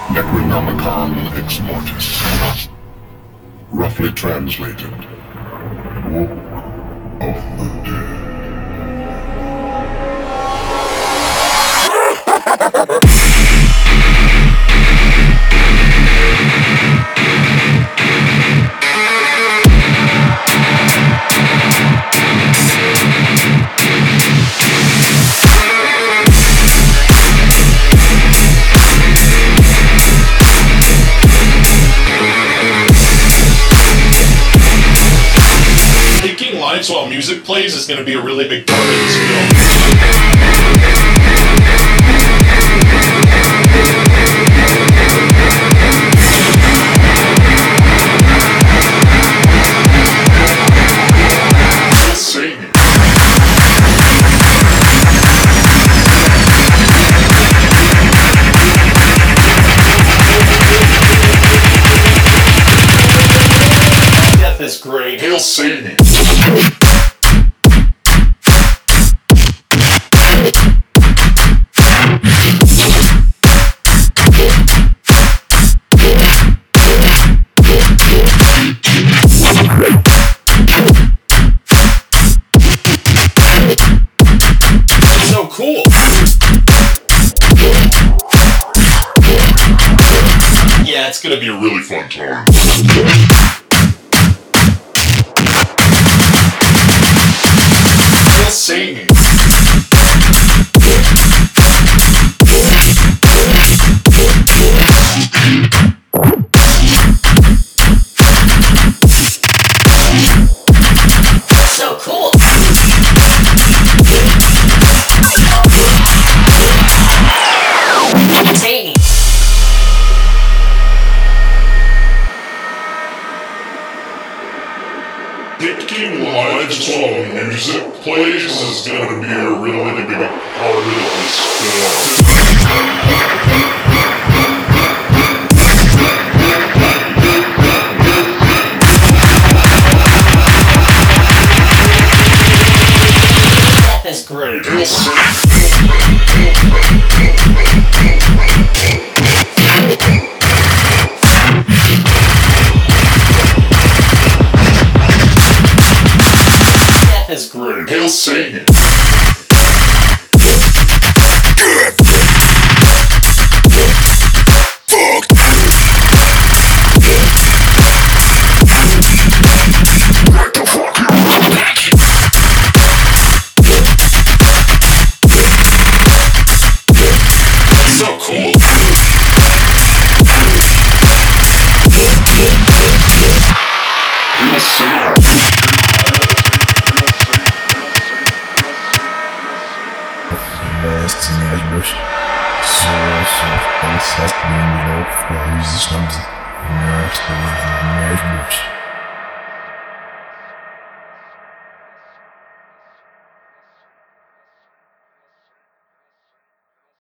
Necronomicon Ex Mortis. Roughly translated, Book of the Dead. Taking lines while music plays is going to be a really big part of this film. Death is great. Hail Satan! So cool. Yeah, it's going to be a really fun time. Hail Satan! So cool. Entertaining. Taking lives while music plays is gonna be a really big part of this film. Death is great. Hail Satan! Death is great. Hail Satan! So cool! Hail Satan! Mesmos, pessoas, pensadas, estamos mesmos.